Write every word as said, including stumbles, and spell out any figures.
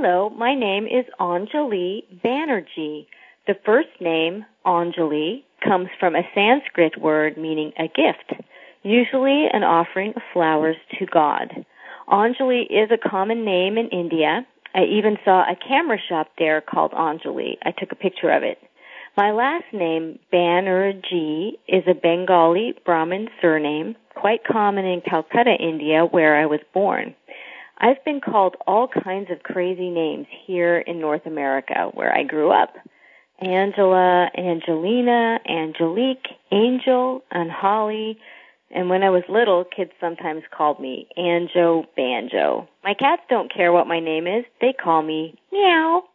Hello, my name is Anjali Banerjee. The first name, Anjali, comes from a Sanskrit word meaning a gift, usually an offering of flowers to God. Anjali is a common name in India. I even saw a camera shop there called Anjali. I took a picture of it. My last name, Banerjee, is a Bengali Brahmin surname, quite common in Calcutta, India, where I was born. I've been called all kinds of crazy names here in North America, where I grew up. Angela, Angelina, Angelique, Angel, and Holly. And when I was little, kids sometimes called me Anjo Banjo. My cats don't care what my name is. They call me Meow.